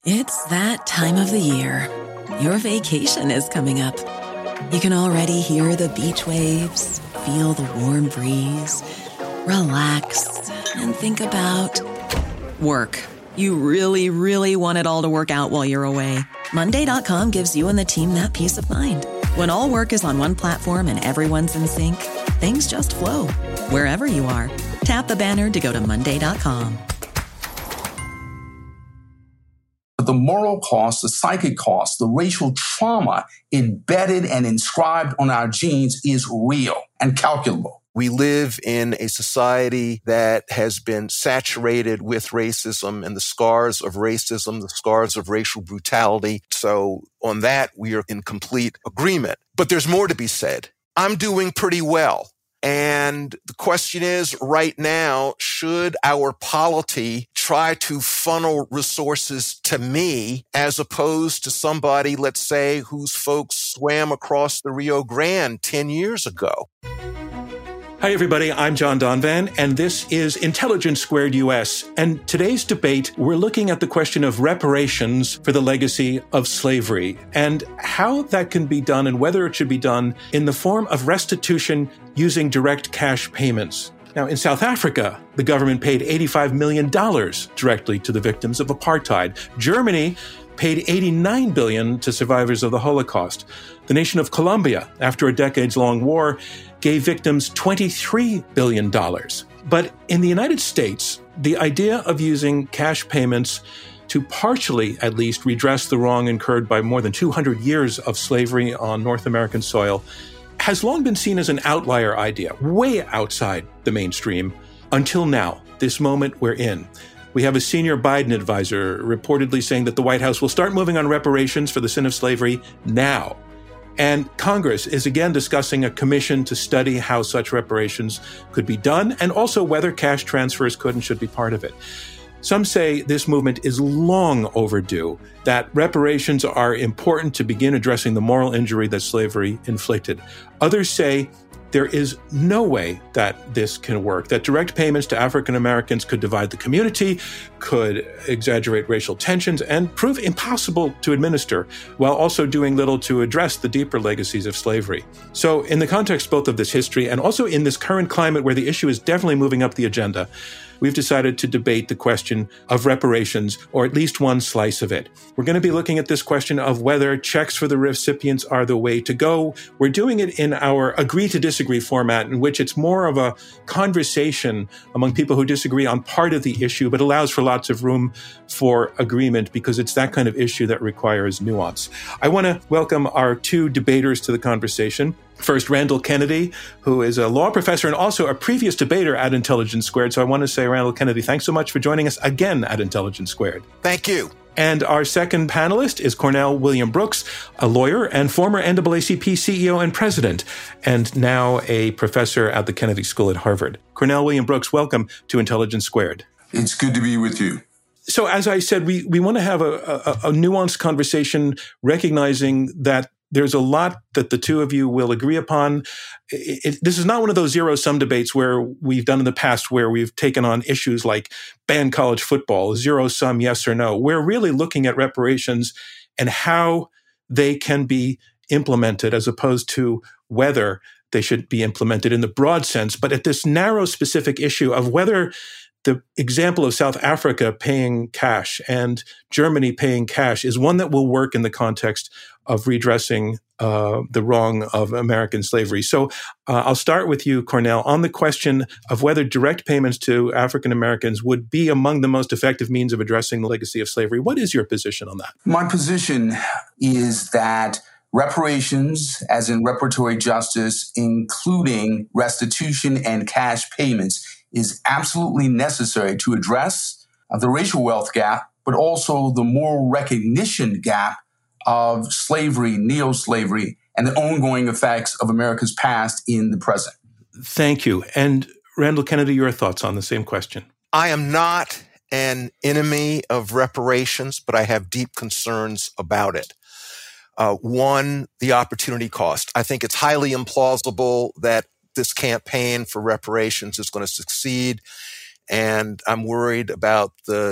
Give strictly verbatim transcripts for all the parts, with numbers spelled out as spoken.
It's that time of the year. Your vacation is coming up. You can already hear the beach waves, feel the warm breeze, relax, and think about work. You really, really want it all to work out while you're away. Monday dot com gives you and the team that peace of mind. When all work is on one platform and everyone's in sync, things just flow. Wherever you are, tap the banner to go to Monday dot com. The moral cost, the psychic cost, the racial trauma embedded and inscribed on our genes is real and calculable. We live in a society that has been saturated with racism and the scars of racism, the scars of racial brutality. So on that, we are in complete agreement. But there's more to be said. I'm doing pretty well. And the question is, right now, should our polity try to funnel resources to me as opposed to somebody, let's say, whose folks swam across the Rio Grande ten years ago? Hi, everybody. I'm John Donvan, and this is Intelligence Squared U S. And today's debate, we're looking at the question of reparations for the legacy of slavery and how that can be done and whether it should be done in the form of restitution using direct cash payments. Now, in South Africa, the government paid eighty-five million dollars directly to the victims of apartheid. Germany paid eighty-nine billion dollars to survivors of the Holocaust. The nation of Colombia, after a decades-long war, gave victims twenty-three billion dollars. But in the United States, the idea of using cash payments to partially, at least, redress the wrong incurred by more than two hundred years of slavery on North American soil has long been seen as an outlier idea, way outside the mainstream, until now, this moment we're in. We have a senior Biden advisor reportedly saying that the White House will start moving on reparations for the sin of slavery now. And Congress is again discussing a commission to study how such reparations could be done and also whether cash transfers could and should be part of it. Some say this movement is long overdue, that reparations are important to begin addressing the moral injury that slavery inflicted. Others say there is no way that this can work, that direct payments to African Americans could divide the community, could exaggerate racial tensions, and prove impossible to administer, while also doing little to address the deeper legacies of slavery. So in the context both of this history and also in this current climate where the issue is definitely moving up the agenda, we've decided to debate the question of reparations, or at least one slice of it. We're going to be looking at this question of whether checks for the recipients are the way to go. We're doing it in our agree to disagree format, in which it's more of a conversation among people who disagree on part of the issue, but allows for lots of room for agreement because it's that kind of issue that requires nuance. I want to welcome our two debaters to the conversation. First, Randall Kennedy, who is a law professor and also a previous debater at Intelligence Squared. So I want to say, Randall Kennedy, thanks so much for joining us again at Intelligence Squared. Thank you. And our second panelist is Cornell William Brooks, a lawyer and former N double A C P C E O and president, and now a professor at the Kennedy School at Harvard. Cornell William Brooks, welcome to Intelligence Squared. It's good to be with you. So as I said, we, we want to have a, a, a nuanced conversation, recognizing that there's a lot that the two of you will agree upon. It, it, this is not one of those zero-sum debates where we've done in the past where we've taken on issues like ban college football, zero-sum, yes or no. We're really looking at reparations and how they can be implemented as opposed to whether they should be implemented in the broad sense. But at this narrow, specific issue of whether the example of South Africa paying cash and Germany paying cash is one that will work in the context of redressing uh, the wrong of American slavery. So uh, I'll start with you, Cornell, on the question of whether direct payments to African Americans would be among the most effective means of addressing the legacy of slavery. What is your position on that? My position is that reparations, as in reparatory justice, including restitution and cash payments, is absolutely necessary to address uh, the racial wealth gap, but also the moral recognition gap of slavery, neo-slavery, and the ongoing effects of America's past in the present. Thank you. And Randall Kennedy, your thoughts on the same question? I am not an enemy of reparations, but I have deep concerns about it. Uh, one, the opportunity cost. I think it's highly implausible that this campaign for reparations is going to succeed. And I'm worried about the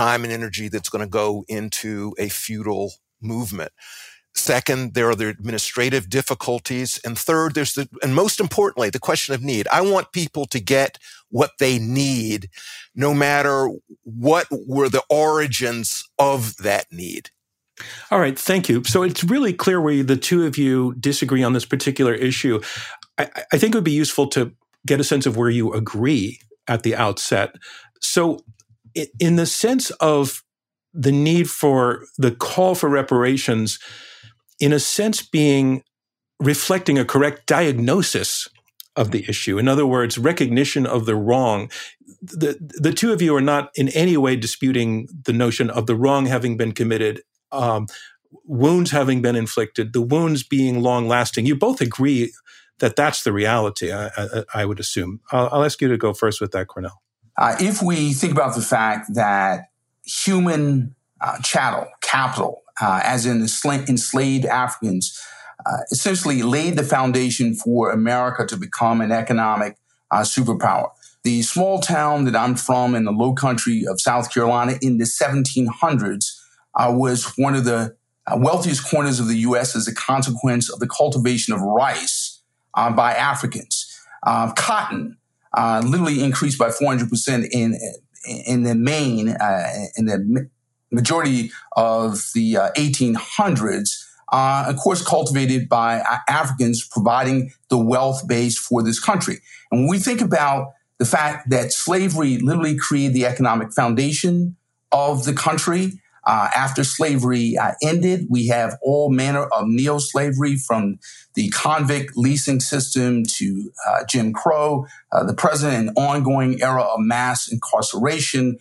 time and energy that's going to go into a feudal movement. Second, there are the administrative difficulties. And third, there's the, and most importantly, the question of need. I want people to get what they need, no matter what were the origins of that need. All right, thank you. So it's really clear where the two of you disagree on this particular issue. I, I think it would be useful to get a sense of where you agree at the outset. So in the sense of the need for the call for reparations, in a sense being reflecting a correct diagnosis of the issue. In other words, recognition of the wrong. The, the two of you are not in any way disputing the notion of the wrong having been committed, um, wounds having been inflicted, the wounds being long-lasting. You both agree that that's the reality, I, I, I would assume. I'll, I'll ask you to go first with that, Cornell. Uh, if we think about the fact that human uh, chattel, capital, uh, as in ensla- enslaved Africans, uh, essentially laid the foundation for America to become an economic uh, superpower. The small town that I'm from in the low country of South Carolina in the seventeen hundreds uh, was one of the uh, wealthiest corners of the U S as a consequence of the cultivation of rice uh, by Africans. Uh, cotton uh, literally increased by four hundred percent in in the main, uh, in the majority of the uh, eighteen hundreds, uh, of course, cultivated by Africans, providing the wealth base for this country. And when we think about the fact that slavery literally created the economic foundation of the country, uh, after slavery uh, ended, we have all manner of neo-slavery, from the convict leasing system to uh, Jim Crow, uh, the present and ongoing era of mass incarceration,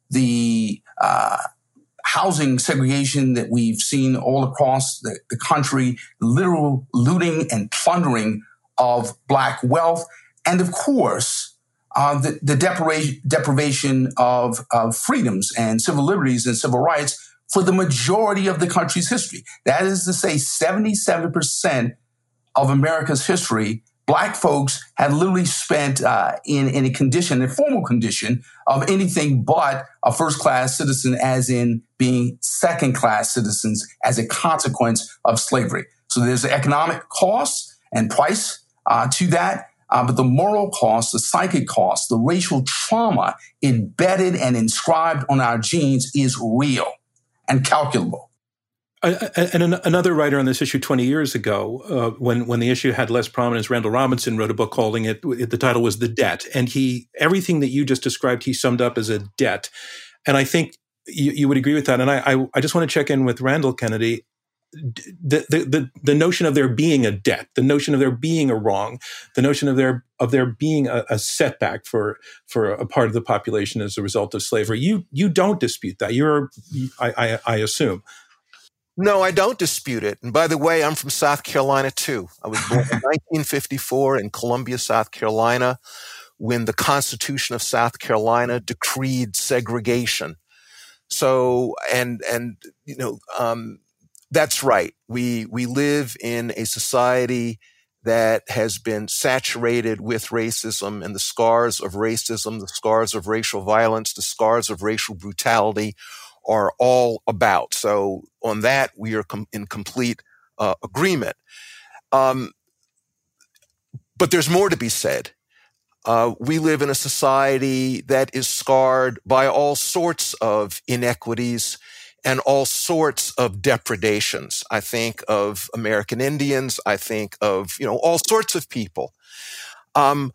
the uh, housing segregation that we've seen all across the, the country, literal looting and plundering of Black wealth, and of course, uh, the, the deprivation, deprivation of, of freedoms and civil liberties and civil rights for the majority of the country's history. That is to say, seventy-seven percent of America's history, Black folks have literally spent uh, in, in a condition, a formal condition of anything but a first-class citizen, as in being second-class citizens as a consequence of slavery. So there's an economic cost and price uh, to that, uh, but the moral cost, the psychic cost, the racial trauma embedded and inscribed on our genes is real and calculable. And another writer on this issue twenty years ago, uh, when when the issue had less prominence, Randall Robinson wrote a book calling it, the title was The Debt. And he, everything that you just described, he summed up as a debt. And I think you, you would agree with that. And I, I, I just want to check in with Randall Kennedy. The, the, the, the notion of there being a debt, the notion of there being a wrong, the notion of there, of there being a, a setback for, for a part of the population as a result of slavery. You, you don't dispute that. You're, I, I, I assume. No, I don't dispute it. And by the way, I'm from South Carolina, too. I was born in nineteen fifty-four in Columbia, South Carolina, when the Constitution of South Carolina decreed segregation. So, and, and, you know, um, that's right. We, we live in a society that has been saturated with racism, and the scars of racism, the scars of racial violence, the scars of racial brutality are all about. So on that, we are com- in complete uh, agreement. Um, but there's more to be said. Uh, we live in a society that is scarred by all sorts of inequities and all sorts of depredations. I think of American Indians. I think of, you know, all sorts of people. Um,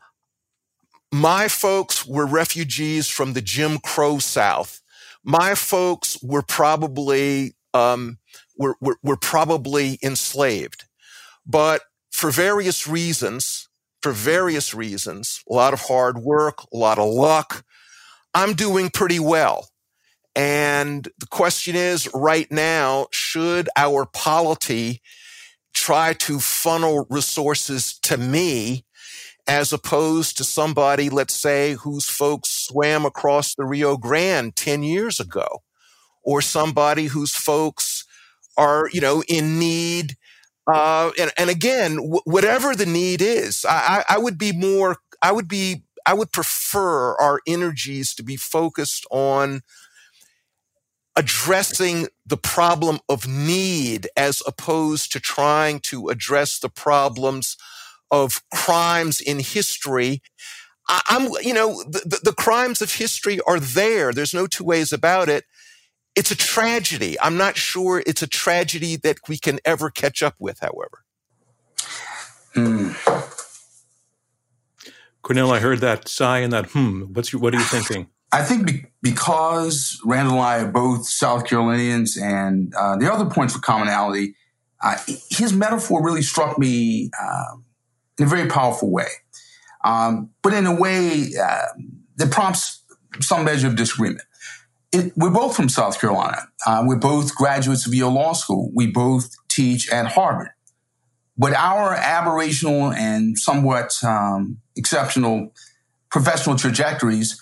my folks were refugees from the Jim Crow South. My folks were probably um, were, were were probably enslaved, but for various reasons, for various reasons, a lot of hard work, a lot of luck, I'm doing pretty well. And the question is, right now, should our polity try to funnel resources to me, as opposed to somebody, let's say, whose folks swam across the Rio Grande ten years ago, or somebody whose folks are, you know, in need. Uh, and, and again, w- whatever the need is, I, I would be more, I would be, I would prefer our energies to be focused on addressing the problem of need as opposed to trying to address the problems of crimes in history. I, I'm, you know, the, the crimes of history are there. There's no two ways about it. It's a tragedy. I'm not sure it's a tragedy that we can ever catch up with, however. Mm. Cornel, I heard that sigh and that hmm. What's your, what are you thinking? I think be- because Randall and I are both South Carolinians, and uh, there are other points of commonality, uh, his metaphor really struck me uh, in a very powerful way, um, but in a way uh, that prompts some measure of disagreement. It, we're both from South Carolina. Uh, we're both graduates of Yale Law School. We both teach at Harvard. But our aberrational and somewhat um, exceptional professional trajectories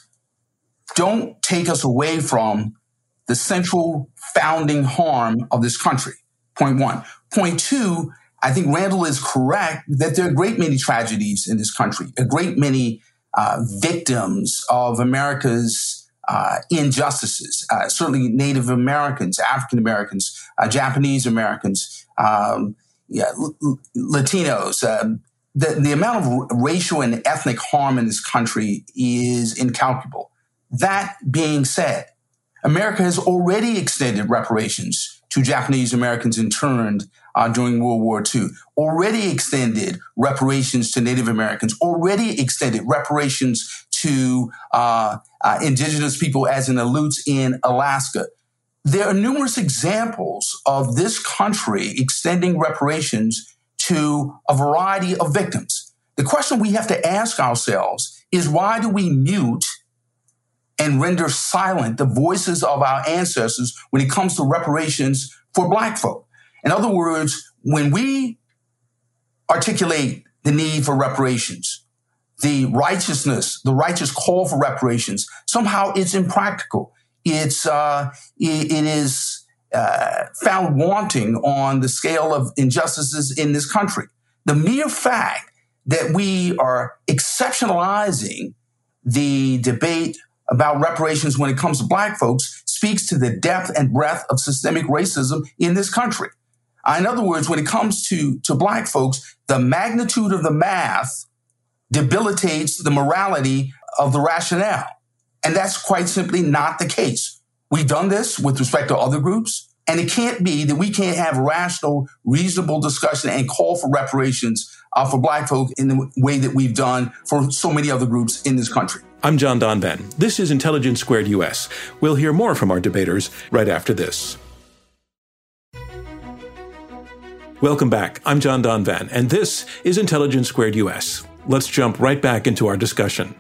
don't take us away from the central founding harm of this country. Point one. Point two, I think Randall is correct that there are a great many tragedies in this country, a great many uh, victims of America's uh, injustices, uh, certainly Native Americans, African Americans, uh, Japanese Americans, um, yeah, L- Latinos. Uh, the, the amount of r- racial and ethnic harm in this country is incalculable. That being said, America has already extended reparations to Japanese Americans interned uh, during World War Two, already extended reparations to Native Americans, already extended reparations to uh, uh, indigenous people as in Aleuts in Alaska. There are numerous examples of this country extending reparations to a variety of victims. The question we have to ask ourselves is, why do we mute and render silent the voices of our ancestors when it comes to reparations for Black folk? In other words, when we articulate the need for reparations, the righteousness, the righteous call for reparations, somehow it's impractical. It's uh, it, it is uh, found wanting on the scale of injustices in this country. The mere fact that we are exceptionalizing the debate about reparations when it comes to Black folks speaks to the depth and breadth of systemic racism in this country. Uh, in other words, when it comes to, to Black folks, the magnitude of the math debilitates the morality of the rationale. And that's quite simply not the case. We've done this with respect to other groups, and it can't be that we can't have rational, reasonable discussion and call for reparations uh, for Black folk in the way that we've done for so many other groups in this country. I'm John Donvan. This is Intelligence Squared U S. We'll hear more from our debaters right after this. Welcome back. I'm John Donvan, and this is Intelligence Squared U S. Let's jump right back into our discussion.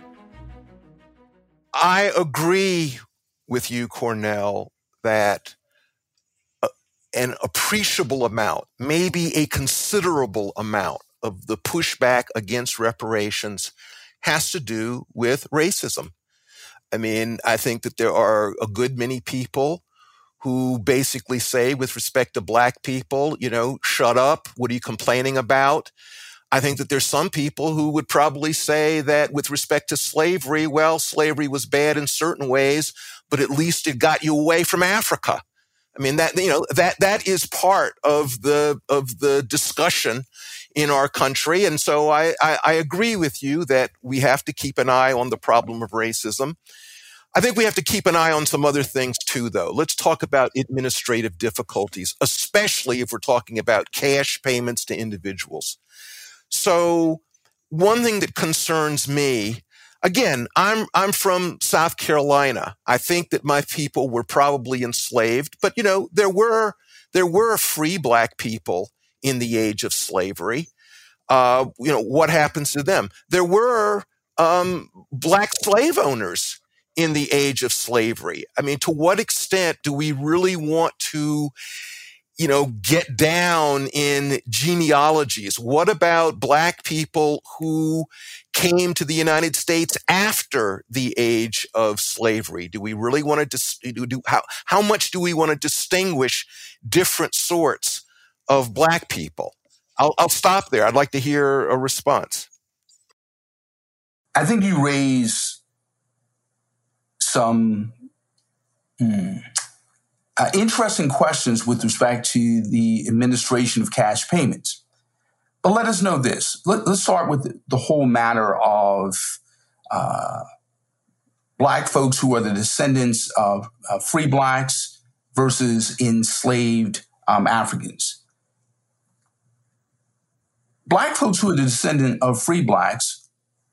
I agree with you, Cornel, that a, an appreciable amount, maybe a considerable amount of the pushback against reparations has to do with racism. I mean, I think that there are a good many people who basically say, with respect to Black people, you know, shut up. What are you complaining about? I think that there's some people who would probably say that with respect to slavery, well, slavery was bad in certain ways, but at least it got you away from Africa. I mean, that, you know, that, that is part of the, of the discussion in our country. And so I, I, I agree with you that we have to keep an eye on the problem of racism. I think we have to keep an eye on some other things too, though. Let's talk about administrative difficulties, especially if we're talking about cash payments to individuals. So one thing that concerns me, again, I'm I'm from South Carolina. I think that my people were probably enslaved, but you know, there were there were free Black people in the age of slavery. Uh, you know, what happens to them? There were um, Black slave owners in the age of slavery. I mean, to what extent do we really want to, you know, get down in genealogies? What about Black people who came to the United States after the age of slavery? Do we really want to dis- do, do how how much do we want to distinguish different sorts of Black people? I'll, I'll stop there. I'd like to hear a response. I think you raise some hmm, uh, interesting questions with respect to the administration of cash payments. But let us know this. Let, let's start with the whole matter of uh, Black folks who are the descendants of uh, free Blacks versus enslaved um, Africans. Black folks who are the descendant of free Blacks,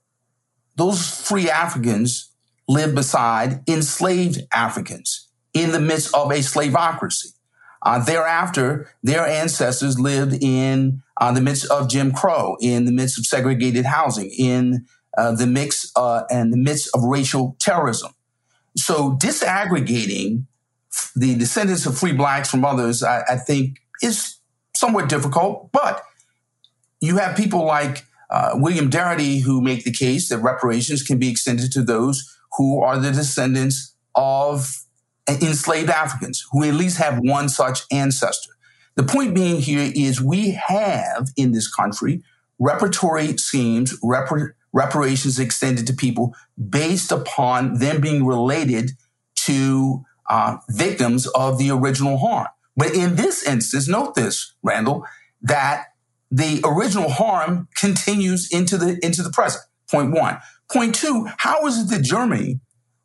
those free Africans live beside enslaved Africans in the midst of a slavocracy. Uh, thereafter, their ancestors lived in uh, the midst of Jim Crow, in the midst of segregated housing, in uh, the mix uh, and the midst of racial terrorism. So disaggregating the descendants of free Blacks from others, I, I think, is somewhat difficult. But you have people like uh, William Darity who make the case that reparations can be extended to those who are the descendants of enslaved Africans, who at least have one such ancestor. The point being here is we have in this country reparatory schemes, repar- reparations extended to people based upon them being related to uh, victims of the original harm. But in this instance, note this, Randall, that the original harm continues into the into the present. Point one. Point two, how is it that Germany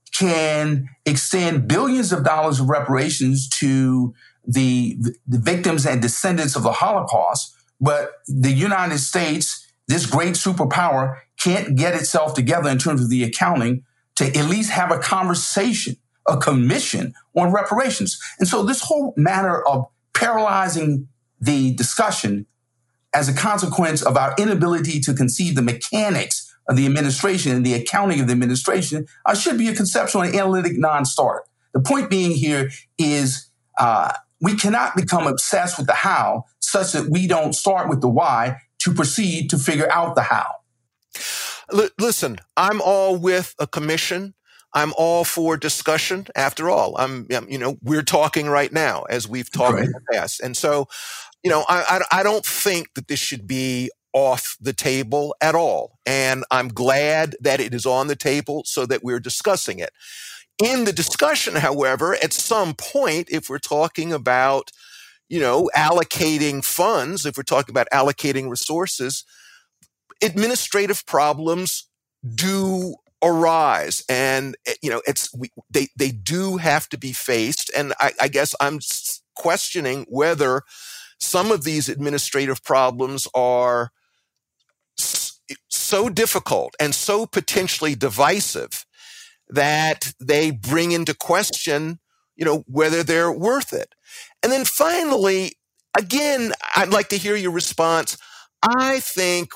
can extend billions of dollars of reparations to the, the victims and descendants of the Holocaust, but the United States, this great superpower, can't get itself together in terms of the accounting to at least have a conversation, a commission on reparations? And so this whole matter of paralyzing the discussion as a consequence of our inability to conceive the mechanics of the administration and the accounting of the administration uh, should be a conceptual and analytic non-starter. The point being here is uh, we cannot become obsessed with the how such that we don't start with the why to proceed to figure out the how. L- listen, I'm all with a commission. I'm all for discussion. After all, I'm, you know, we're talking right now as we've talked right in the past. And so, you know, I, I, I don't think that this should be off the table at all. And I'm glad that it is on the table so that we're discussing it. In the discussion, however, at some point, if we're talking about, you know, allocating funds, if we're talking about allocating resources, administrative problems do arise. And, you know, it's, we, they, they do have to be faced. And I, I guess I'm questioning whether some of these administrative problems are so difficult and so potentially divisive that they bring into question, you know, whether they're worth it. And then finally, again, I'd like to hear your response. I think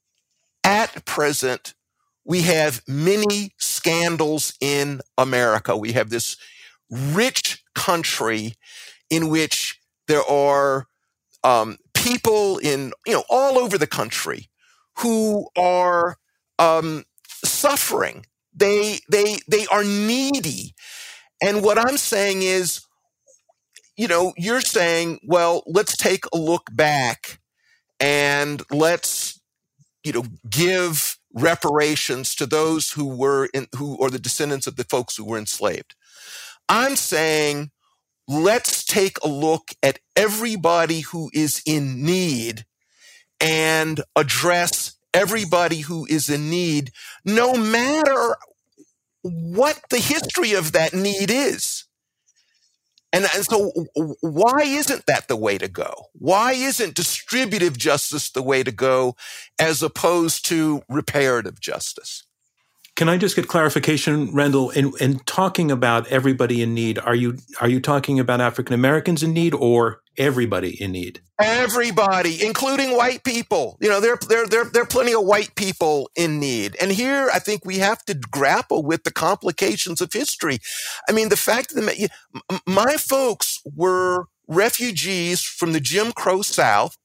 at present, we have many scandals in America. We have this rich country in which there are um, people in, you know, all over the country who are um, suffering. They they they are needy. And what I'm saying is, you know, you're saying, well, let's take a look back and let's, you know, give reparations to those who were in, who are the descendants of the folks who were enslaved. I'm saying, let's take a look at everybody who is in need and address everybody who is in need, no matter what the history of that need is. And, and so why isn't that the way to go? Why isn't distributive justice the way to go as opposed to reparative justice? Can I just get clarification, Randall? In, in talking about everybody in need, are you are you talking about African Americans in need or everybody in need? Everybody, including white people. You know, there there there there are plenty of white people in need. And here, I think we have to grapple with the complications of history. I mean, the fact that my folks were refugees from the Jim Crow South.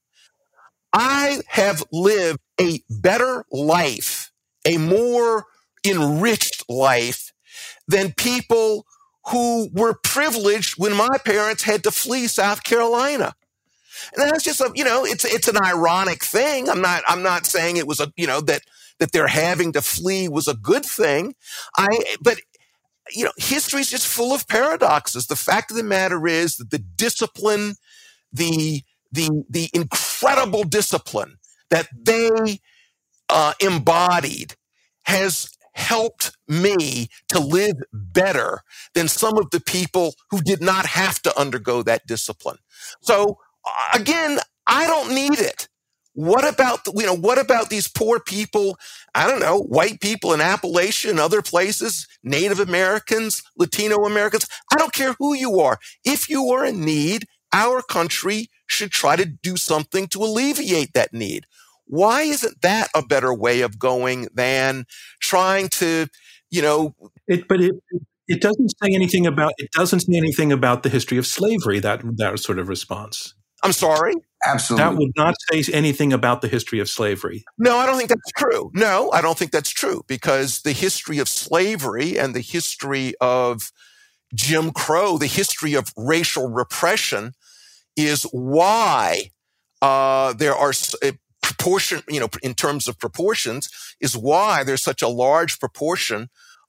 I have lived a better life, a more enriched life than people who were privileged when my parents had to flee South Carolina. And that's just a, you know, it's it's an ironic thing. I'm not I'm not saying it was a, you know, that that they're having to flee was a good thing. I but you know, history is just full of paradoxes. The fact of the matter is that the discipline, the, the, the incredible discipline that they uh, embodied has helped me to live better than some of the people who did not have to undergo that discipline. So uh, again, I don't need it. What about, the, you know, what about these poor people? I don't know, white people in Appalachia and other places, Native Americans, Latino Americans. I don't care who you are. If you are in need, our country should try to do something to alleviate that need. Why isn't that a better way of going than trying to, you know? It, but it it doesn't say anything about it doesn't say anything about the history of slavery. That that sort of response. I'm sorry? Absolutely. That would not say anything about the history of slavery. No, I don't think that's true. No, I don't think that's true, because the history of slavery and the history of Jim Crow, the history of racial repression, is why uh, there are a proportion, you know, in terms of proportions, is why there's such a large proportion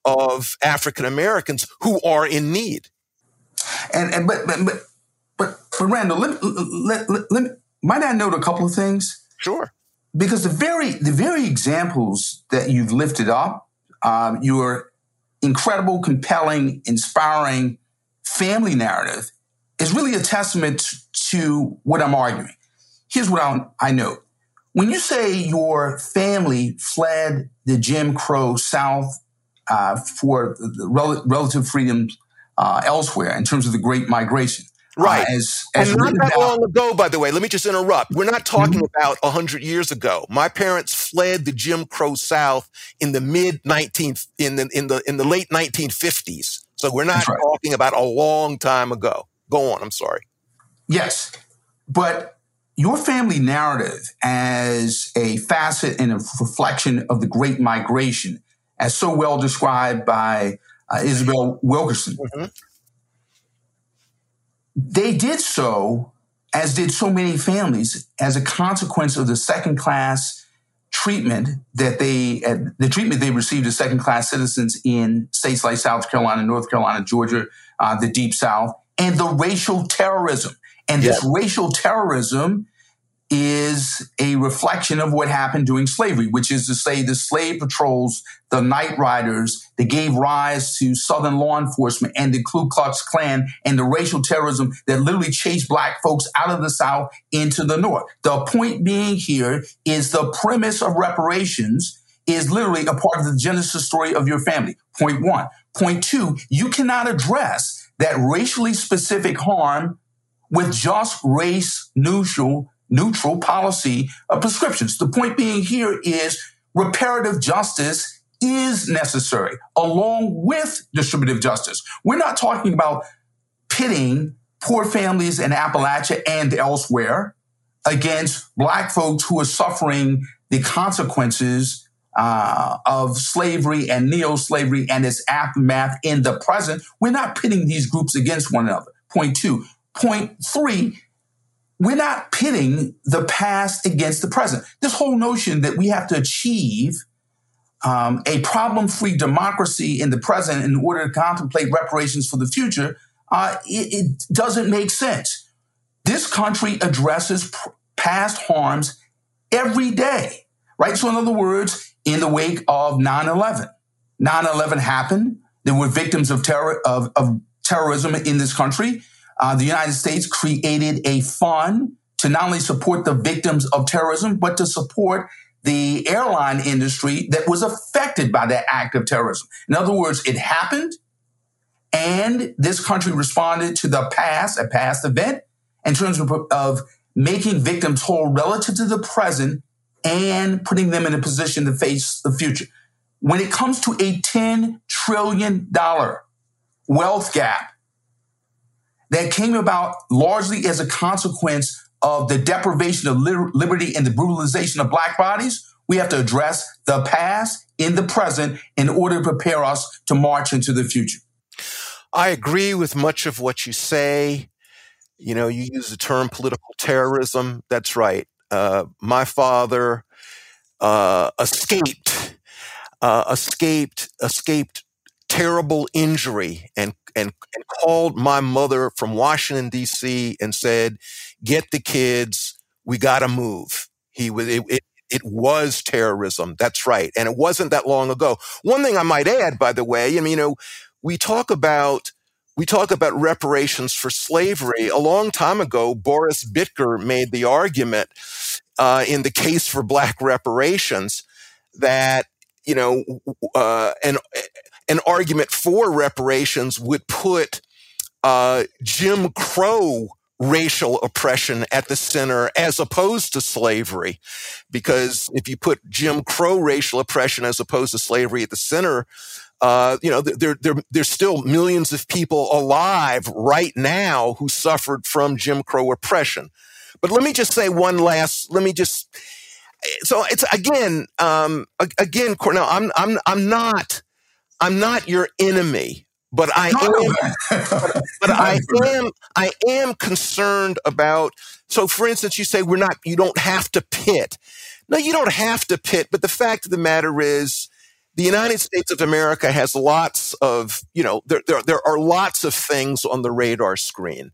of African Americans who are in need. And and but but but but, but Randall, let, let, let, let me, might I note a couple of things? Sure. Because the very the very examples that you've lifted up, um, your incredible, compelling, inspiring family narrative is really a testament to what I'm arguing. Here's what I, I know. When you say your family fled the Jim Crow South uh, for the rel- relative freedoms uh, elsewhere in terms of the Great Migration. Right. Uh, as, as and not that about, long ago, by the way, let me just interrupt. We're not talking mm-hmm. about one hundred years ago. My parents fled the Jim Crow South in the mid nineteenth, in the, in the, in the late nineteen fifties. So we're not right. talking about a long time ago. Go on. I'm sorry. Yes. But your family narrative as a facet and a reflection of the Great Migration, as so well described by uh, Isabel Wilkerson, mm-hmm. they did so, as did so many families, as a consequence of the second-class treatment that they, uh, the treatment they received as second-class citizens in states like South Carolina, North Carolina, Georgia, uh, the Deep South, and the racial terrorism. And this yeah. racial terrorism is a reflection of what happened during slavery, which is to say the slave patrols, the night riders that gave rise to Southern law enforcement and the Ku Klux Klan and the racial terrorism that literally chased black folks out of the South into the North. The point being here is the premise of reparations is literally a part of the genesis story of your family. Point one. Point two, you cannot address that racially specific harm with just race neutral neutral policy of prescriptions. The point being here is reparative justice is necessary along with distributive justice. We're not talking about pitting poor families in Appalachia and elsewhere against black folks who are suffering the consequences uh, of slavery and neo-slavery and its aftermath in the present. We're not pitting these groups against one another. Point two. Point three, we're not pitting the past against the present. This whole notion that we have to achieve um, a problem-free democracy in the present in order to contemplate reparations for the future, uh, it, it doesn't make sense. This country addresses pr- past harms every day, right? So in other words, in the wake of nine eleven, nine eleven happened. There were victims of terror of, of terrorism in this country. Uh, the United States created a fund to not only support the victims of terrorism, but to support the airline industry that was affected by that act of terrorism. In other words, it happened, and this country responded to the past, a past event, in terms of, of making victims whole relative to the present and putting them in a position to face the future. When it comes to a ten trillion dollars wealth gap, that came about largely as a consequence of the deprivation of liberty and the brutalization of black bodies, we have to address the past in the present in order to prepare us to march into the future. I agree with much of what you say. You know, you use the term political terrorism. That's right. Uh, my father uh, escaped, uh, escaped, escaped terrible injury and, and, and called my mother from Washington, D C and said, get the kids, we got to move. He was, it, it, it was terrorism. That's right. And it wasn't that long ago. One thing I might add, by the way, I mean, you know, we talk about, we talk about reparations for slavery. A long time ago, Boris Bitker made the argument, uh, in the case for black reparations that, you know, uh, an, an argument for reparations would put, uh, Jim Crow racial oppression at the center as opposed to slavery. Because if you put Jim Crow racial oppression as opposed to slavery at the center, uh, you know, there, there, there's still millions of people alive right now who suffered from Jim Crow oppression. But let me just say one last, let me just, so it's again, um, again, Cornel, I'm, I'm, I'm not, I'm not your enemy. But I am, but, but I am, I am concerned about, so for instance, you say we're not, you don't have to pit. No, you don't have to pit. But the fact of the matter is the United States of America has lots of, you know, there, there, there are lots of things on the radar screen.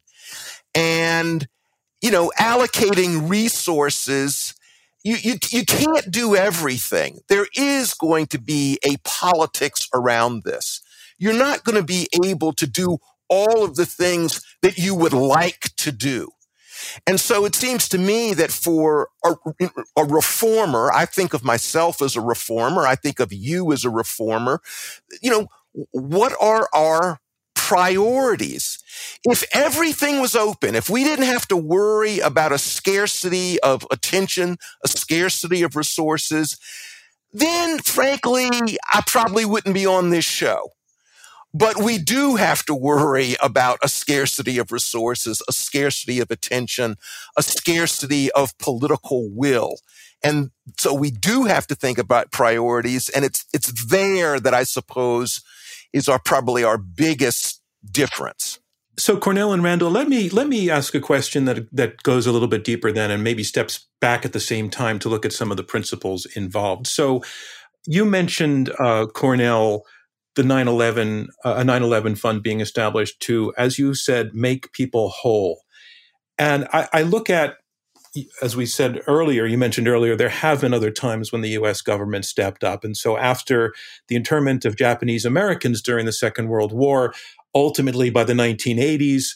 And, you know, allocating resources, you, you, you can't do everything. There is going to be a politics around this. You're not going to be able to do all of the things that you would like to do. And so it seems to me that for a, a reformer, I think of myself as a reformer. I think of you as a reformer. You know, what are our priorities? If everything was open, if we didn't have to worry about a scarcity of attention, a scarcity of resources, then frankly, I probably wouldn't be on this show. But we do have to worry about a scarcity of resources, a scarcity of attention, a scarcity of political will. And so we do have to think about priorities. And it's, it's there that I suppose is our, probably our biggest difference. So Cornel and Randall, let me, let me ask a question that, that goes a little bit deeper then and maybe steps back at the same time to look at some of the principles involved. So you mentioned, uh, Cornel, the nine eleven, uh, a nine eleven fund being established to, as you said, make people whole. And I, I look at, as we said earlier, you mentioned earlier, there have been other times when the U S government stepped up. And so after the internment of Japanese Americans during the Second World War, ultimately by the nineteen eighties,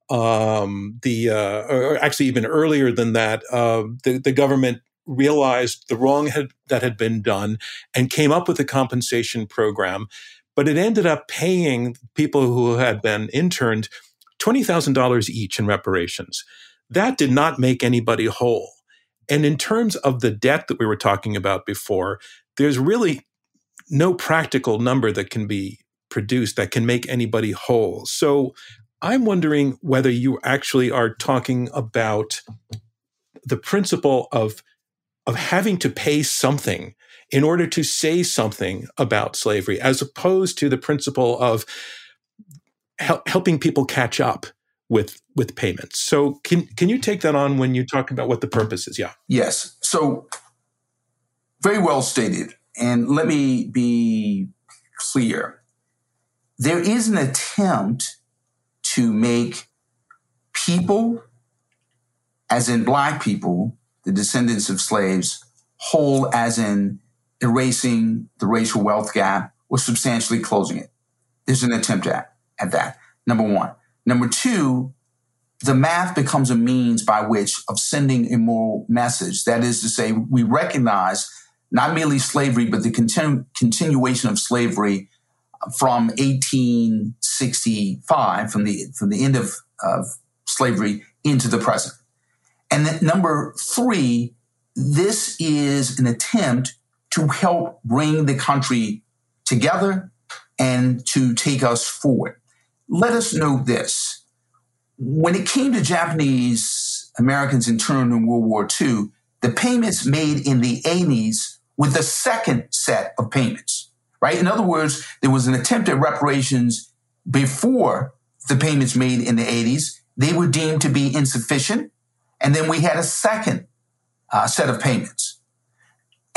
um, the, uh, or actually even earlier than that, uh, the, the government realized the wrong had, that had been done and came up with a compensation program. But it ended up paying people who had been interned twenty thousand dollars each in reparations. That did not make anybody whole. And in terms of the debt that we were talking about before, there's really no practical number that can be produced that can make anybody whole. So I'm wondering whether you actually are talking about the principle of, of having to pay something in order to say something about slavery, as opposed to the principle of hel- helping people catch up with with payments. So can can you take that on when you talk about what the purpose is? Yeah. Yes. So very well stated. And let me be clear. There is an attempt to make people, as in Black people, the descendants of slaves, whole as in erasing the racial wealth gap or substantially closing it. There's an attempt at, at that, number one. Number two, the math becomes a means by which of sending a moral message. That is to say, we recognize not merely slavery, but the continu- continuation of slavery from eighteen sixty-five, from the, from the end of, of slavery into the present. And then number three, this is an attempt to help bring the country together and to take us forward. Let us know this. When it came to Japanese Americans interned in World War Two, the payments made in the eighties were the second set of payments, right? In other words, there was an attempt at reparations before the payments made in the eighties. They were deemed to be insufficient. And then we had a second uh, set of payments.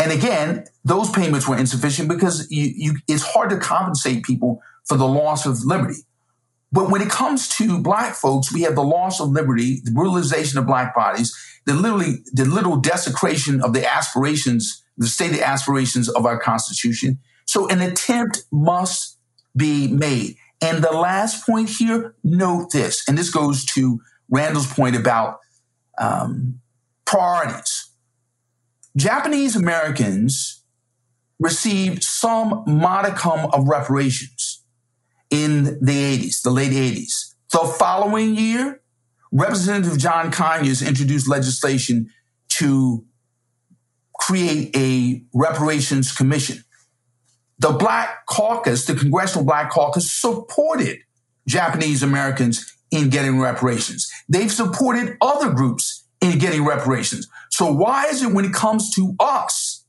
And again, those payments were insufficient because you, you, it's hard to compensate people for the loss of liberty. But when it comes to Black folks, we have the loss of liberty, the brutalization of Black bodies, the literally the literal desecration of the aspirations, the stated aspirations of our Constitution. So an attempt must be made. And the last point here, note this, and this goes to Randall's point about um, priorities. Japanese Americans received some modicum of reparations in the eighties, the late eighties. The following year, Representative John Conyers introduced legislation to create a reparations commission. The Black Caucus, the Congressional Black Caucus, supported Japanese Americans in getting reparations. They've supported other groups in getting reparations. So why is it when it comes to us,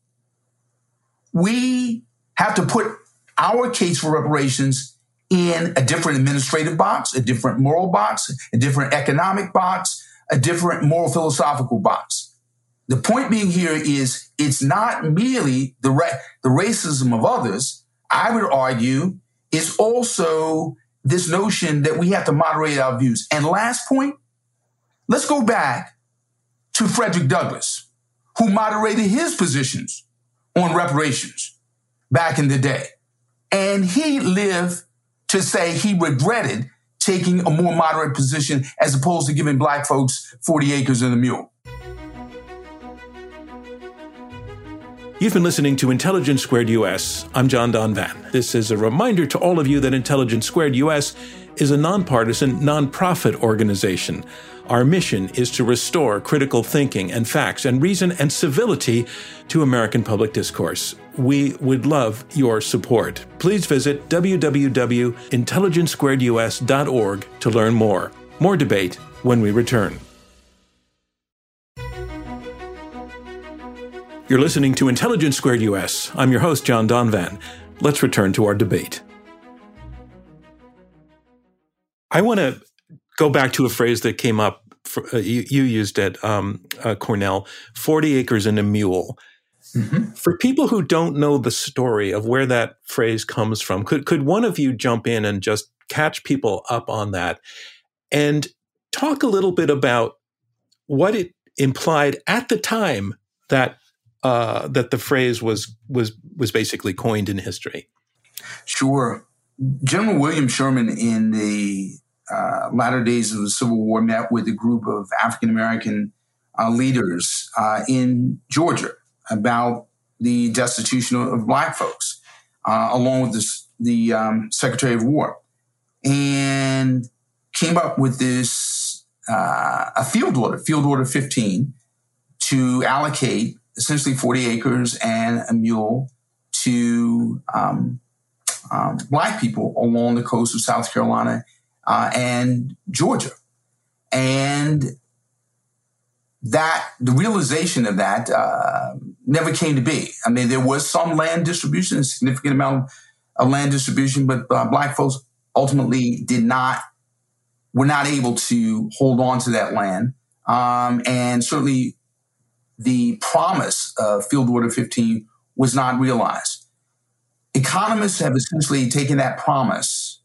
we have to put our case for reparations in a different administrative box, a different moral box, a different economic box, a different moral philosophical box? The point being here is it's not merely the, ra- the racism of others. I would argue it's also this notion that we have to moderate our views. And last point, let's go back to Frederick Douglass, who moderated his positions on reparations back in the day. And he lived to say he regretted taking a more moderate position as opposed to giving Black folks forty acres and a mule. You've been listening to Intelligence Squared U S. I'm John Donvan. This is a reminder to all of you that Intelligence Squared U S is a nonpartisan, nonprofit organization. Our mission is to restore critical thinking and facts and reason and civility to American public discourse. We would love your support. Please visit w w w dot intelligence squared u s dot org to learn more. More debate when we return. You're listening to Intelligence Squared U S. I'm your host, John Donvan. Let's return to our debate. I want to go back to a phrase that came up, for, uh, you, you used it, um, uh, Cornell, forty acres and a mule. Mm-hmm. For people who don't know the story of where that phrase comes from, could, could one of you jump in and just catch people up on that and talk a little bit about what it implied at the time that uh, that the phrase was was was basically coined in history? Sure. General William Sherman in the uh, latter days of the Civil War met with a group of African-American uh, leaders uh, in Georgia about the destitution of Black folks, uh, along with this, the um, Secretary of War, and came up with this, uh, a field order, Field Order fifteen, to allocate essentially forty acres and a mule to um, um, Black people along the coast of South Carolina uh, and Georgia. And that the realization of that uh, never came to be. I mean, there was some land distribution, a significant amount of land distribution, but uh, Black folks ultimately did not, were not able to hold on to that land. Um, and certainly the promise of Field Order fifteen was not realized. Economists have essentially taken that promise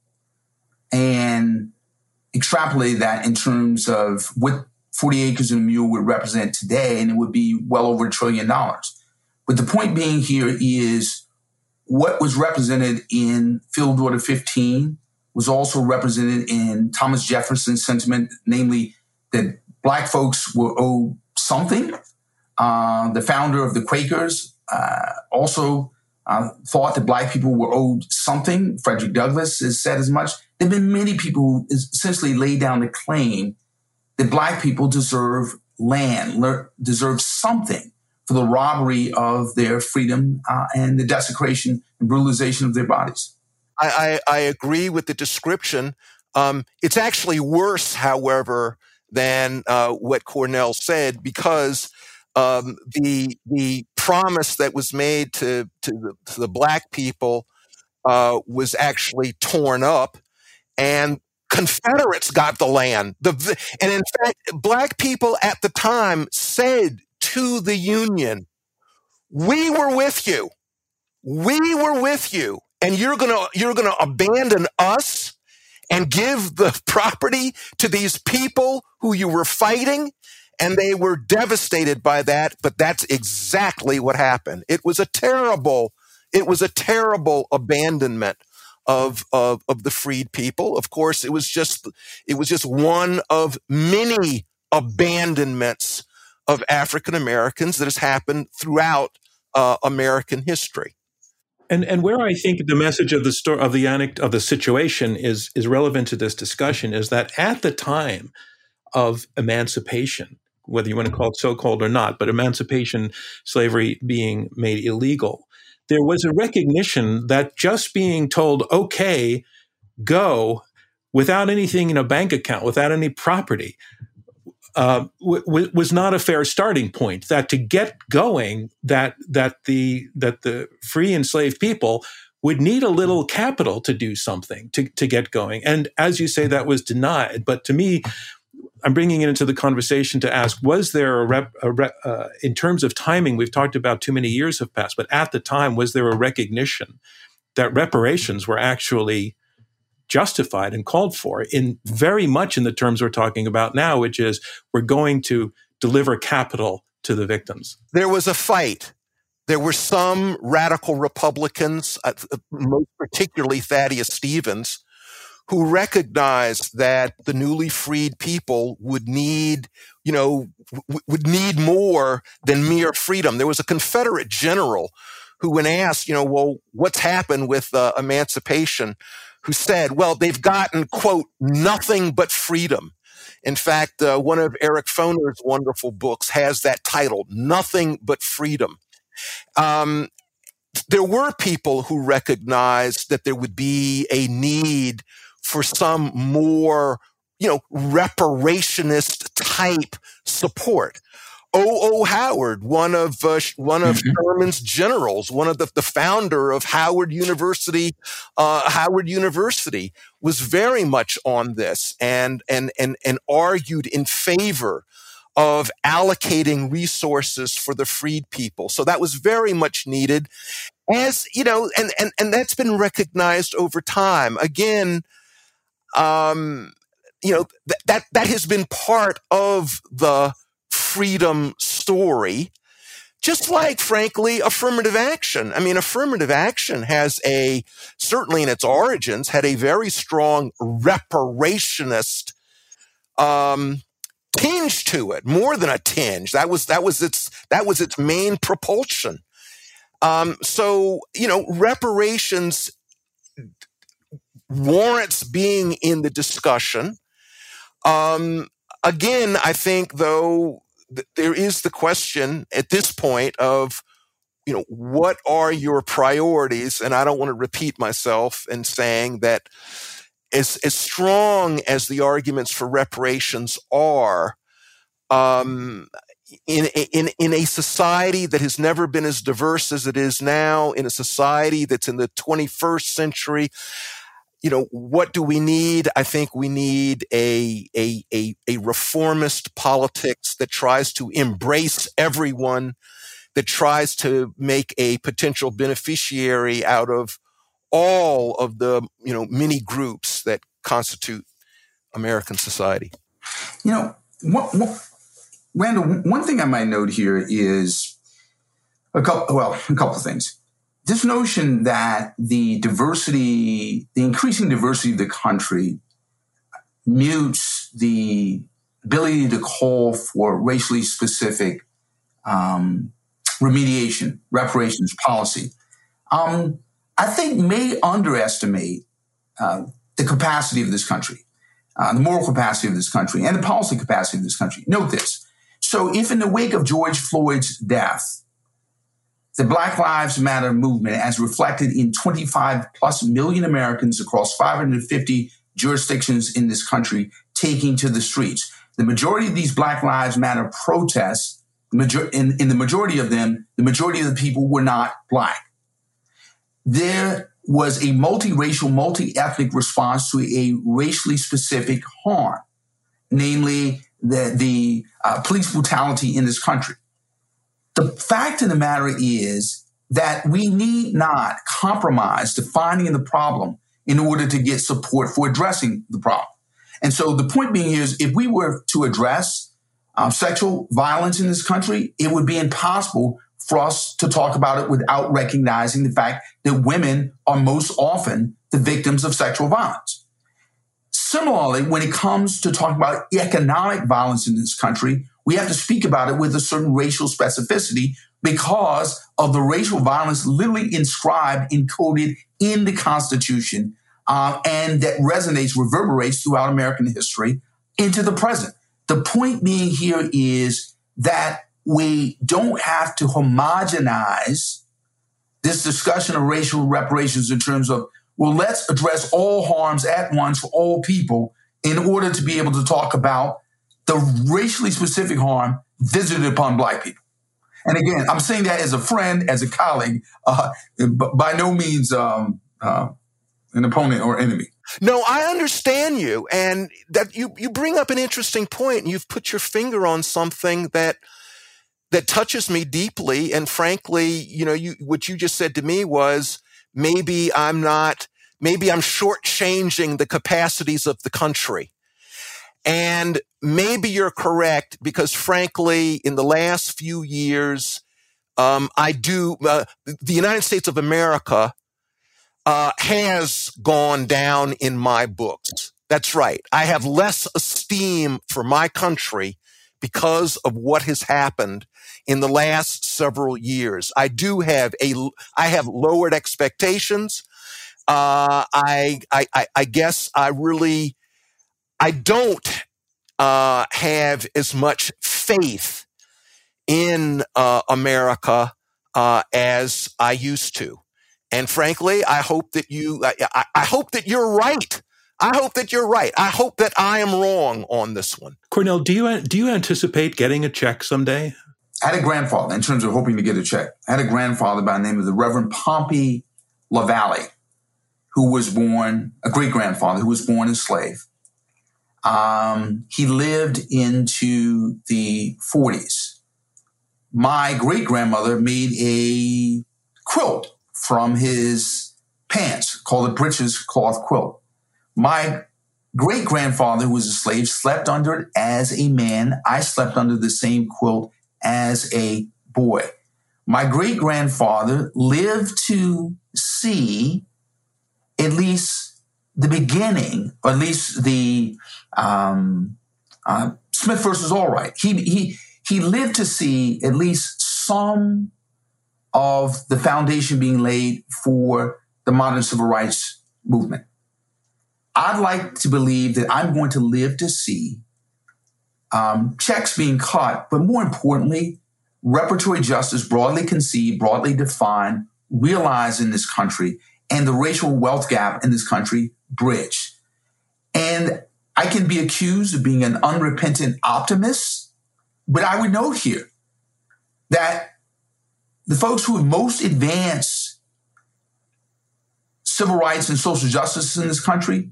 and extrapolated that in terms of what forty acres and a mule would represent today, and it would be well over a trillion dollars. But the point being here is what was represented in Field Order fifteen was also represented in Thomas Jefferson's sentiment, namely that Black folks were owed something. Uh, the founder of the Quakers uh, also uh, thought that Black people were owed something. Frederick Douglass has said as much. There have been many people who essentially laid down the claim that Black people deserve land, le- deserve something for the robbery of their freedom uh, and the desecration and brutalization of their bodies. I, I, I agree with the description. Um, it's actually worse, however, than uh, what Cornell said, because um, the the promise that was made to to the, to the Black people uh, was actually torn up, and Confederates got the land. The, and in fact, Black people at the time said to the Union, we were with you. We were with you. And you're going to, you're going to abandon us and give the property to these people who you were fighting. And they were devastated by that. But that's exactly what happened. It was a terrible, it was a terrible abandonment of, of, of the freed people. Of course, it was just, it was just one of many abandonments of African Americans that has happened throughout uh, American history. And and where I think the message of the story of the anecdote of the situation is is relevant to this discussion is that at the time of emancipation, whether you want to call it so-called or not, but emancipation, slavery being made illegal, there was a recognition that just being told, okay, go, without anything in a bank account, without any property, uh, w- w- was not a fair starting point. That to get going, that that the that the free enslaved people would need a little capital to do something to to get going. And as you say, that was denied. But to me, I'm bringing it into the conversation to ask: was there a, rep, a rep, uh, in terms of timing? We've talked about too many years have passed, but at the time, was there a recognition that reparations were actually justified and called for in very much in the terms we're talking about now, which is we're going to deliver capital to the victims? There was a fight. There were some radical Republicans, uh, most particularly Thaddeus Stevens, who recognized that the newly freed people would need, you know, w- would need more than mere freedom. There was a Confederate general who, when asked, you know, well, what's happened with uh, emancipation, who said, well, they've gotten, quote, nothing but freedom. In fact, uh, one of Eric Foner's wonderful books has that title, Nothing But Freedom. Um, there were people who recognized that there would be a need for some more, you know, reparationist type support. O O. Howard, one of uh, one of mm-hmm. Sherman's generals, one of the, the founder of Howard University, uh, Howard University, was very much on this and and and and argued in favor of allocating resources for the freed people. So that was very much needed, as you know, and and and that's been recognized over time. Again, um, you know, th- that that has been part of the freedom story, just like, frankly, affirmative action. I mean, affirmative action has a, certainly in its origins, had a very strong reparationist um, tinge to it, more than a tinge. That was that was its that was its main propulsion. Um, so, you know, reparations warrants being in the discussion. Um, again, I think, though, there is the question at this point of, you know, what are your priorities? And I don't want to repeat myself in saying that as, as strong as the arguments for reparations are, um, in, in, in a society that has never been as diverse as it is now, in a society that's in the twenty-first century, you know, what do we need? I think we need a, a, a, a reformist politics that tries to embrace everyone, that tries to make a potential beneficiary out of all of the, you know, many groups that constitute American society. You know, what, what, Randall, one thing I might note here is a couple, well, a couple of things. This notion that the diversity, the increasing diversity of the country mutes the ability to call for racially specific um, remediation, reparations policy, um, I think may underestimate uh, the capacity of this country, uh, the moral capacity of this country, and the policy capacity of this country. Note this. So if in the wake of George Floyd's death, the Black Lives Matter movement, as reflected in twenty-five plus million Americans across five hundred fifty jurisdictions in this country taking to the streets, the majority of these Black Lives Matter protests, in, in the majority of them, the majority of the people were not Black. There was a multiracial, multi-ethnic response to a racially specific harm, namely the, the uh, police brutality in this country. The fact of the matter is that we need not compromise defining the problem in order to get support for addressing the problem. And so the point being here is if we were to address um, sexual violence in this country, it would be impossible for us to talk about it without recognizing the fact that women are most often the victims of sexual violence. Similarly, when it comes to talking about economic violence in this country, we have to speak about it with a certain racial specificity because of the racial violence literally inscribed, encoded in the Constitution, uh, and that resonates, reverberates throughout American history into the present. The point being here is that we don't have to homogenize this discussion of racial reparations in terms of, well, let's address all harms at once for all people in order to be able to talk about the racially specific harm visited upon Black people. And again, I'm saying that as a friend, as a colleague, uh, by no means um, uh, an opponent or enemy. No, I understand you. And that you, you bring up an interesting point, and you've put your finger on something that that touches me deeply. And frankly, you know, you, what you just said to me was, maybe I'm not, maybe I'm shortchanging the capacities of the country. And maybe you're correct, because frankly, in the last few years, um, I do, uh, the United States of America uh, has gone down in my books. That's right. I have less esteem for my country because of what has happened in the last several years. I do have a, I have lowered expectations. Uh, I, I, I guess I really, I don't, uh, have as much faith in, uh, America, uh, as I used to. And frankly, I hope that you, I, I hope that you're right. I hope that you're right. I hope that I am wrong on this one. Cornel, do you do you anticipate getting a check someday? I had a grandfather, in terms of hoping to get a check. I had a grandfather by the name of the Reverend Pompey LaValle, who was born, a great-grandfather who was born enslaved. Um, he lived into the forties. My great-grandmother made a quilt from his pants called a breeches cloth quilt. My great-grandfather, who was a slave, slept under it as a man. I slept under the same quilt as a boy. My great-grandfather lived to see at least the beginning, or at least the um, uh, Smith versus Allwright. He, he, he lived to see at least some of the foundation being laid for the modern civil rights movement. I'd like to believe that I'm going to live to see um, checks being cut, but more importantly, reparatory justice broadly conceived, broadly defined, realized in this country, and the racial wealth gap in this country bridged. And I can be accused of being an unrepentant optimist, but I would note here that the folks who have most advanced civil rights and social justice in this country,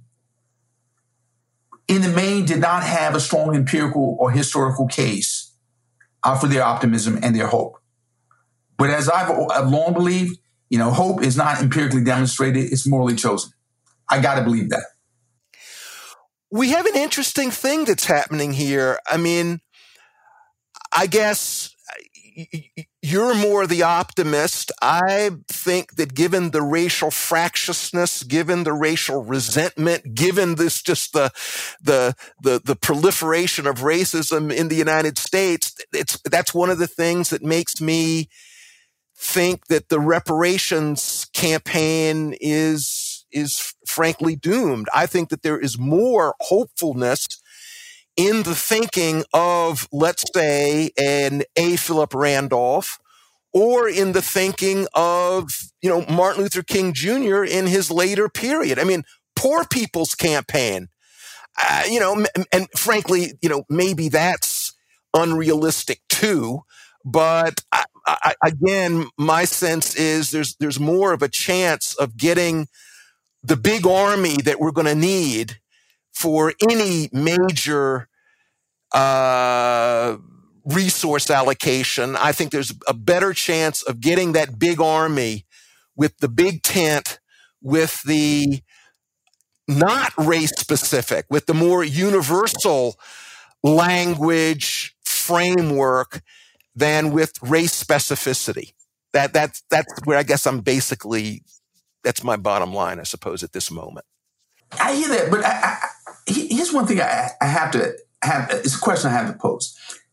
in the main, did not have a strong empirical or historical case uh, for their optimism and their hope. But as I've, I've long believed, you know, hope is not empirically demonstrated, it's morally chosen. I got to believe that. We have an interesting thing that's happening here. I mean, I guess you're more the optimist. I think that given the racial fractiousness, given the racial resentment, given this just the the the, the proliferation of racism in the United States, it's that's one of the things that makes me think that the reparations campaign is is frankly doomed. I think that there is more hopefulness in the thinking of, let's say, an A. Philip Randolph, or in the thinking of, you know, Martin Luther King Junior in his later period. I mean, Poor People's Campaign, uh, you know, and, and frankly, you know, maybe that's unrealistic too. But I, I, again, my sense is there's there's more of a chance of getting the big army that we're going to need for any major uh, resource allocation. I think there's a better chance of getting that big army with the big tent, with the not race specific, with the more universal language framework than with race specificity. That that's that's where I guess I'm basically, that's my bottom line, I suppose, at this moment. I hear that, but I, I, here's one thing I, I have to have. It's a question I have to pose.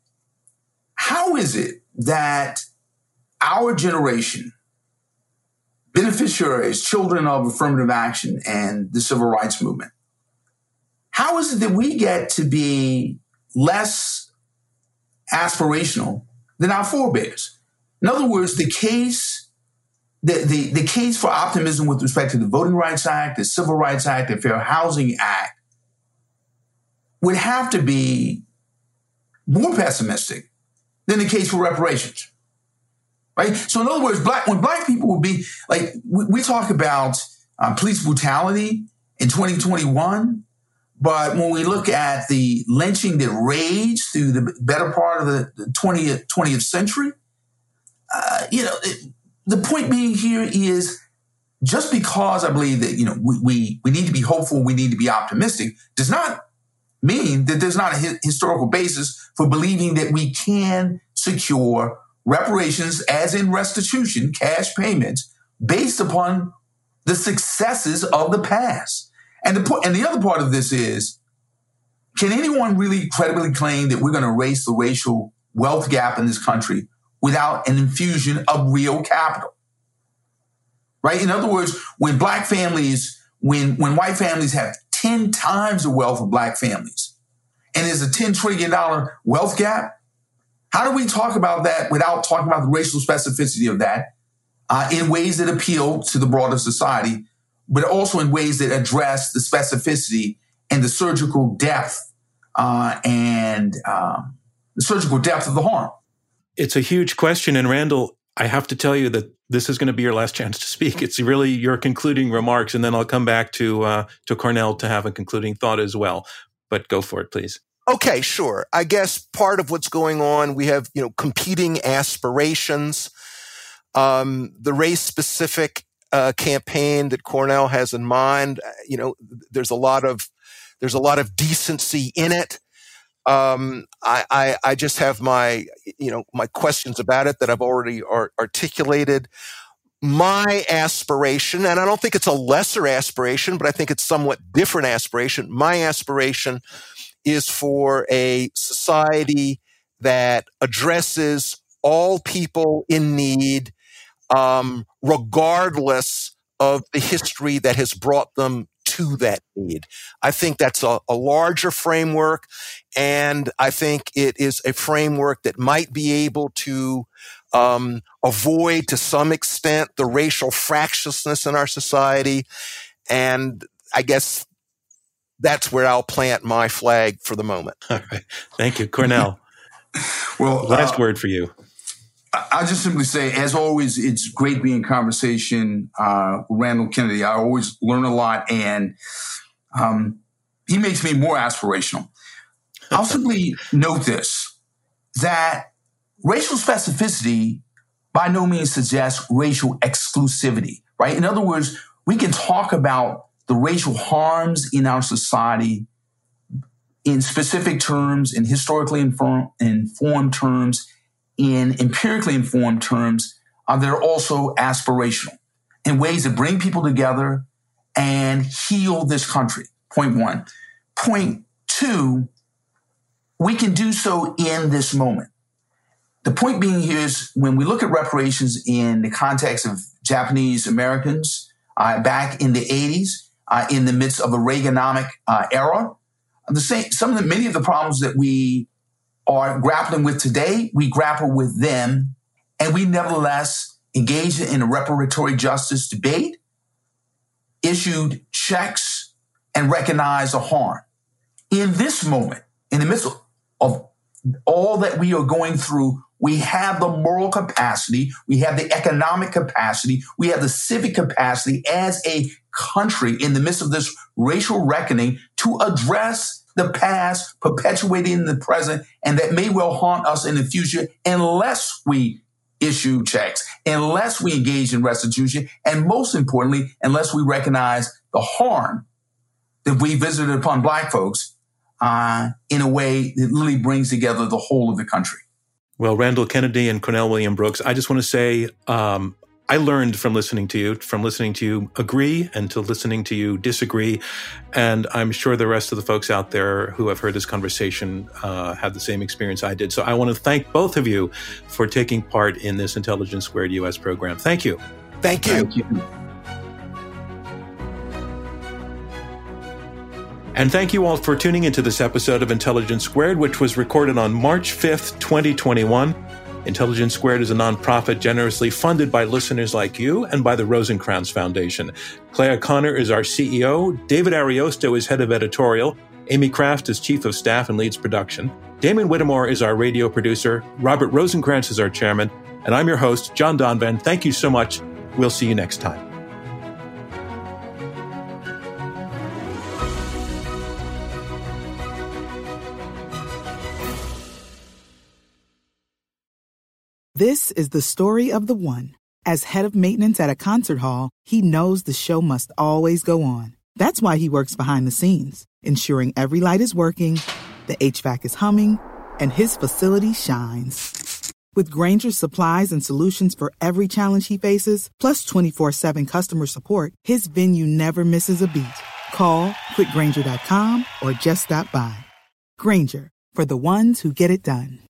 How is it that our generation, beneficiaries, children of affirmative action and the civil rights movement, how is it that we get to be less aspirational than our forebears? In other words, the case, the, the, the case for optimism with respect to the Voting Rights Act, the Civil Rights Act, the Fair Housing Act would have to be more pessimistic than the case for reparations. Right? So in other words, black when black people will be like, we, we talk about um, police brutality in twenty twenty-one, but when we look at the lynching that raged through the better part of the twentieth, twentieth century, uh, you know, it, the point being here is just because I believe that, you know, we, we, we need to be hopeful, we need to be optimistic, does not mean that there's not a hi- historical basis for believing that we can secure reparations, as in restitution, cash payments, based upon the successes of the past. And the and the other part of this is, can anyone really credibly claim that we're going to erase the racial wealth gap in this country without an infusion of real capital? Right? In other words, when black families, when, when white families have ten times the wealth of black families, and there's a ten trillion dollars wealth gap, how do we talk about that without talking about the racial specificity of that uh, in ways that appeal to the broader society, but also in ways that address the specificity and the surgical depth uh, and um, the surgical depth of the harm? It's a huge question. And Randall, I have to tell you that this is going to be your last chance to speak. It's really your concluding remarks, and then I'll come back to uh, to Cornell to have a concluding thought as well. But go for it, please. Okay, sure. I guess part of what's going on, we have, you know, competing aspirations. Um, the race-specific uh, campaign that Cornell has in mind, you know, there's a lot of there's a lot of decency in it. Um, I, I, I just have my, you know, my questions about it that I've already ar- articulated. My aspiration, and I don't think it's a lesser aspiration, but I think it's somewhat different aspiration. My aspiration is for a society that addresses all people in need, um, regardless of the history that has brought them to that need. I think that's a, a larger framework, and I think it is a framework that might be able to um, avoid, to some extent, the racial fractiousness in our society. And I guess that's where I'll plant my flag for the moment. All right. Thank you. Cornell. Well, last uh, word for you. I'll just simply say, as always, it's great being in conversation uh, with Randall Kennedy. I always learn a lot, and um, he makes me more aspirational. I'll simply note this, that racial specificity by no means suggests racial exclusivity, right? In other words, we can talk about the racial harms in our society in specific terms, in historically inform, informed terms, in empirically informed terms uh, that are also aspirational in ways that bring people together and heal this country. Point one. Point two, we can do so in this moment. The point being here is when we look at reparations in the context of Japanese Americans uh, back in the eighties, uh, in the midst of a Reaganomic uh, era, the same, some of the, many of the problems that we are grappling with today, we grapple with them, and we nevertheless engaged in a reparatory justice debate, issued checks, and recognized the harm. In this moment, in the midst of all that we are going through, we have the moral capacity, we have the economic capacity, we have the civic capacity as a country in the midst of this racial reckoning to address the past, perpetuating the present, and that may well haunt us in the future unless we issue checks, unless we engage in restitution, and most importantly, unless we recognize the harm that we visited upon Black folks uh, in a way that really brings together the whole of the country. Well, Randall Kennedy and Cornell William Brooks, I just want to say um, I learned from listening to you, from listening to you agree and to listening to you disagree. And I'm sure the rest of the folks out there who have heard this conversation uh, had the same experience I did. So I want to thank both of you for taking part in this Intelligence Squared U S program. Thank you. Thank you. Thank you. And thank you all for tuning into this episode of Intelligence Squared, which was recorded on March fifth, twenty twenty-one. Intelligence Squared is a nonprofit generously funded by listeners like you and by the Rosencrantz Foundation. Claire Connor is our C E O. David Ariosto is head of editorial. Amy Kraft is chief of staff and leads production. Damon Whittemore is our radio producer. Robert Rosencrantz is our chairman. And I'm your host, John Donvan. Thank you so much. We'll see you next time. This is the story of the one. As head of maintenance at a concert hall, he knows the show must always go on. That's why he works behind the scenes, ensuring every light is working, the H V A C is humming, and his facility shines. With Grainger's supplies and solutions for every challenge he faces, plus twenty-four seven customer support, his venue never misses a beat. Call quick grainger dot com or just stop by. Grainger, for the ones who get it done.